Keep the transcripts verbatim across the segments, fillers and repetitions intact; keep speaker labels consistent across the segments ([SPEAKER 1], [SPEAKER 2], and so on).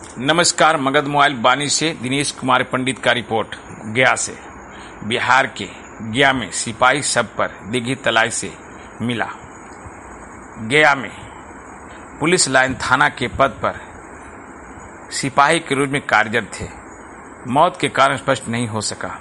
[SPEAKER 1] नमस्कार, मगध मोबाइल बानी से दिनेश कुमार पंडित का रिपोर्ट। गया से बिहार के गया में सिपाही सब पर दिघी तलाई से मिला। गया में पुलिस लाइन थाना के पद पर सिपाही के रूप में कार्यरत थे। मौत के कारण स्पष्ट नहीं हो सका।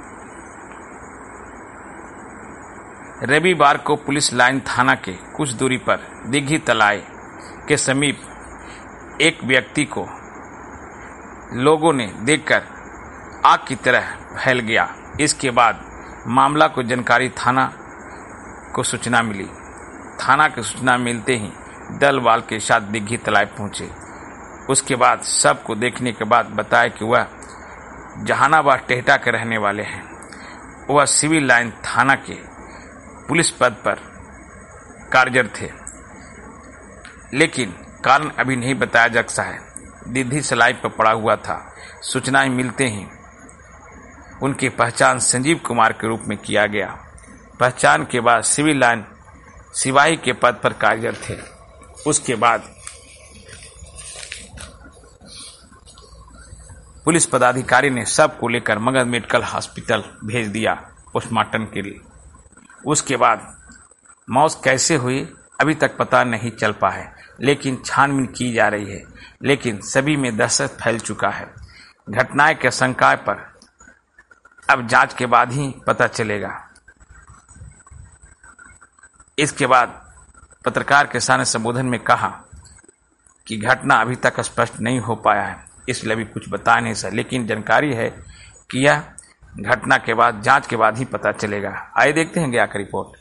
[SPEAKER 1] रविवार को पुलिस लाइन थाना के कुछ दूरी पर दिघी तलाई के समीप एक व्यक्ति को लोगों ने देखकर आग की तरह फैल गया। इसके बाद मामला को जानकारी थाना को सूचना मिली। थाना की सूचना मिलते ही दल वाल के साथ दिघी तलाई पहुंचे। उसके बाद सबको देखने के बाद बताया कि वह जहानाबाद टेहटा के रहने वाले हैं। वह सिविल लाइन थाना के पुलिस पद पर कार्यरत थे, लेकिन कारण अभी नहीं बताया जा सकता है। दिघी तलाई पर पड़ा हुआ था। सूचनाएं मिलते ही उनकी पहचान संजीव कुमार के रूप में किया गया। पहचान के बाद सिविल लाइन सिपाही के पद पर कार्यरत थे। उसके बाद पुलिस पदाधिकारी ने सब को लेकर मगध मेडिकल हॉस्पिटल भेज दिया पोस्टमार्टम के लिए। उसके बाद मौत कैसे हुई अभी तक पता नहीं चल पाया है, लेकिन छानबीन की जा रही है। लेकिन सभी में दहशत फैल चुका है। घटना के आशंका पर अब जांच के बाद ही पता चलेगा। इसके बाद पत्रकार के सामने संबोधन में कहा कि घटना अभी तक स्पष्ट नहीं हो पाया है, इसलिए अभी कुछ बता नहीं सकता, लेकिन जानकारी है कि यह घटना के बाद जांच के बाद ही पता चलेगा। आइए देखते हैं गया का रिपोर्ट।